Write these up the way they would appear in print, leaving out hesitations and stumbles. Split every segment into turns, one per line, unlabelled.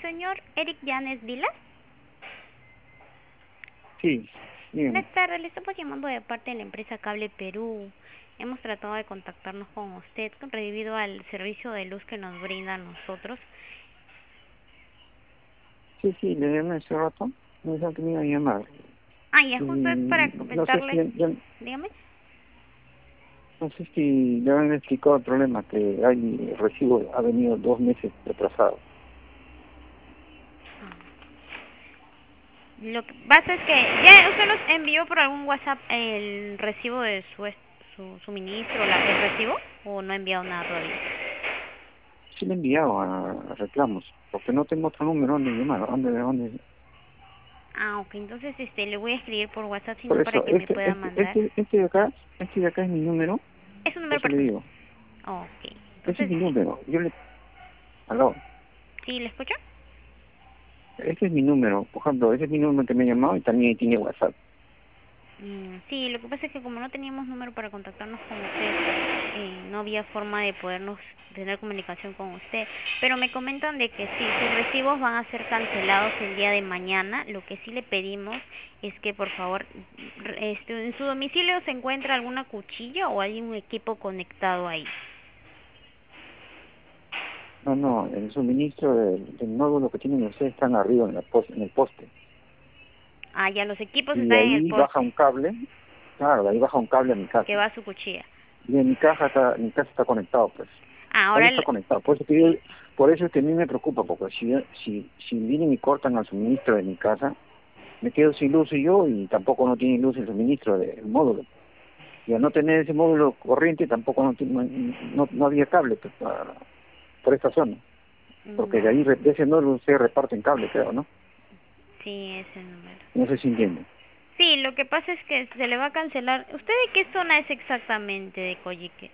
señor Eric Llanes Vilas.
Sí, bien.
Buenas tardes, le estamos llamando de parte de la empresa Cable Perú. Hemos tratado de contactarnos con usted debido al servicio de luz que nos brinda a nosotros.
Sí, le llamé hace rato, me dijeron que me iba a llamar.
Ah, ya, justo es para
No sé
comentarle.
si,
Dígame.
no sé si le han explicado el problema, que hay recibo, ha venido 2 meses retrasado.
Lo que pasa es que ya usted nos envió por algún WhatsApp el recibo de su suministro, el recibo, o no ha enviado nada todavía.
Sí le he enviado a reclamos, porque no tengo otro número donde llamar, dónde.
Ah, ok, entonces le voy a escribir por WhatsApp,
Por
sino para
eso,
que me pueda mandar.
este de acá es mi número,
Es un
por
número
eso le
personal.
digo,
Ok,
ese es
entonces
mi
sí.
número, aló,
¿Sí le escucho?
ese es mi número, por ejemplo, ese es mi número que me ha llamado y también tiene WhatsApp.
Sí, lo que pasa es que como no teníamos número para contactarnos con usted, no había forma de podernos tener comunicación con usted. Pero me comentan de que sí, sus recibos van a ser cancelados el día de mañana. Lo que sí le pedimos es que por favor, en su domicilio se encuentra alguna cuchilla o hay un equipo conectado ahí.
No, el suministro del nódulo que tienen ustedes están arriba en el poste.
Ah, ya los equipos
Y de
están en el
ahí baja
poste
un cable, claro, de ahí baja un cable a mi
que
casa.
va a su cuchilla.
Y en mi casa está conectado, pues.
Ah,
Ahí
ahora
está conectado. Por eso es que a mí me preocupa, porque si vienen y cortan el suministro de mi casa, me quedo sin luz y yo, y tampoco no tiene luz el suministro del módulo. Y al no tener ese módulo corriente, tampoco no había cable pues, por esta zona. Porque de ahí, de ese módulo se reparten cable, creo, ¿no?
sí, ese número.
No sé si entienden.
Sí, lo que pasa es que se le va a cancelar. ¿Usted de qué zona es exactamente de Coyique?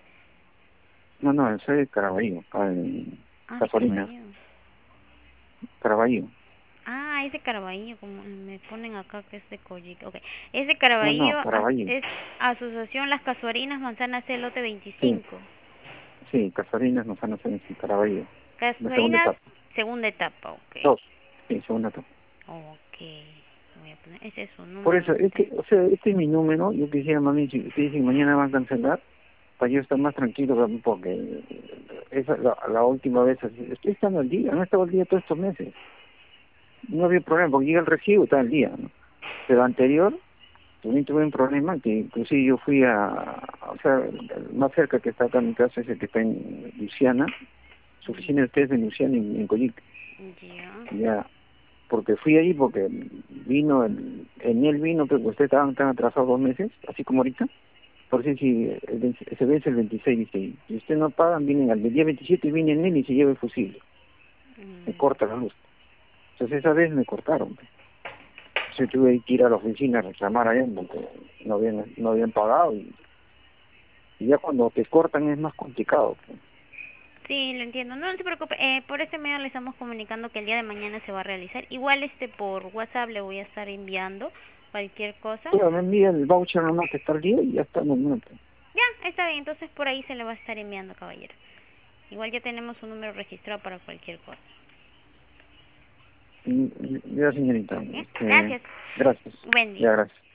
No, soy de Caraballo, acá en
Ah, de
Casuarina.
Caraballo.
Caraballo.
Ah, es de Caraballo, como me ponen acá que es de Coyique. Ok, es de Caraballo,
Caraballo.
es Asociación Las Casuarinas, Manzana C, lote
Sí,
25.
sí, Casuarinas nos van a hacer en Caraballo. La segunda
Casuarinas,
etapa.
segunda etapa, ok.
Dos. Sí, segunda etapa.
Ok, voy a poner, ese es su
Por
número
eso,
de
o sea, este es mi número. Yo quisiera, mami, si ustedes dicen mañana van a cancelar, para yo estar más tranquilo, porque esa la última vez, estoy estando al día, no he estado al día todos estos meses. No había problema, porque llega el recibo, está al día, ¿no? Pero anterior, también tuve un problema que inclusive yo fui o sea, el más cerca que está acá en mi casa es el que está en Luciana, su oficina de ustedes en Luciana, en Coyique.
Ya.
Ya, porque fui ahí porque vino, en él vino, pero ustedes estaban tan atrasados 2 meses, así como ahorita. Por si se vence el 26, dice ahí. Si ustedes no pagan, vienen al día 27 y viene en él y se lleva el fusible. Me corta la luz. Entonces esa vez me cortaron. Yo tuve que ir a la oficina a reclamar allá porque no habían pagado y ya cuando te cortan es más complicado.
Sí, lo entiendo. No, no se preocupe. Por este medio le estamos comunicando que el día de mañana se va a realizar. Igual por WhatsApp le voy a estar enviando cualquier cosa.
Pero me envía el voucher nomás que está al día y ya está normal.
Ya, está bien. Entonces por ahí se le va a estar enviando, caballero. Igual ya tenemos un número registrado para cualquier cosa.
Ya, señorita,
¿Ya? Gracias.
gracias.
Buen día.
Ya, gracias.